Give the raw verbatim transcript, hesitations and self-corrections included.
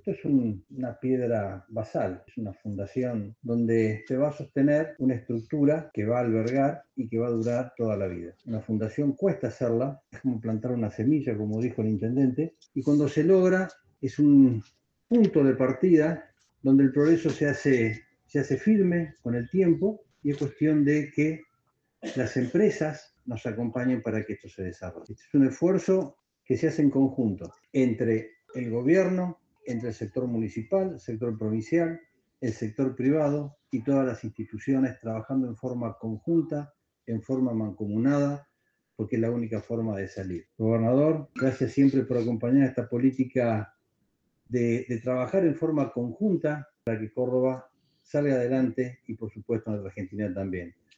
Esto es un, una piedra basal, es una fundación donde se va a sostener una estructura que va a albergar y que va a durar toda la vida. Una fundación cuesta hacerla, es como plantar una semilla, como dijo el intendente, y cuando se logra es un punto de partida donde el progreso se hace, se hace firme con el tiempo y es cuestión de que las empresas nos acompañen para que esto se desarrolle. Este es un esfuerzo que se hace en conjunto entre el gobierno, entre el sector municipal, el sector provincial, el sector privado y todas las instituciones trabajando en forma conjunta, en forma mancomunada, porque es la única forma de salir. Gobernador, gracias siempre por acompañar esta política de, de trabajar en forma conjunta para que Córdoba salga adelante y por supuesto nuestra Argentina también.